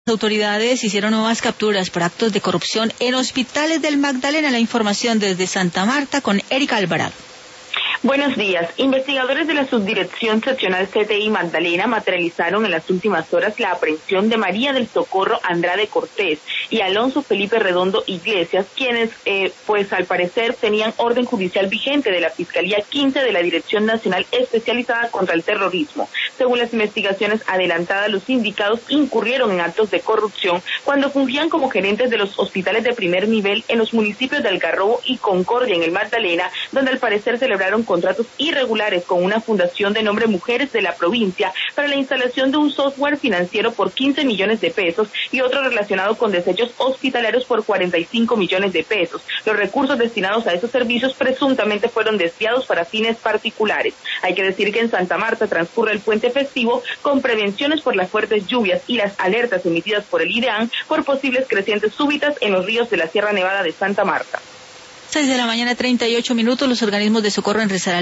Autoridades hicieron nuevas capturas por actos de corrupción en hospitales del Magdalena. La información desde Santa Marta con Erika Alvarado. Buenos días. Investigadores de la Subdirección Seccional CTI Magdalena materializaron en las últimas horas la aprehensión de María del Socorro Andrade Cortés y Alonso Felipe Redondo Iglesias, quienes, pues al parecer, tenían orden judicial vigente de la Fiscalía 15 de la Dirección Nacional Especializada contra el Terrorismo. Según las investigaciones adelantadas, los indicados incurrieron en actos de corrupción cuando fungían como gerentes de los hospitales de primer nivel en los municipios de Algarrobo y Concordia en el Magdalena, donde al parecer celebraron contratos irregulares con una fundación de nombre Mujeres de la Provincia para la instalación de un software financiero por 15 millones de pesos y otro relacionado con desechos hospitalarios por 45 millones de pesos. Los recursos destinados a esos servicios presuntamente fueron desviados para fines particulares. Hay que decir que en Santa Marta transcurre el puente festivo con prevenciones por las fuertes lluvias y las alertas emitidas por el IDEAN por posibles crecientes súbitas en los ríos de la Sierra Nevada de Santa Marta. 6 de la mañana, 38 minutos. Los organismos de socorro en Risaralda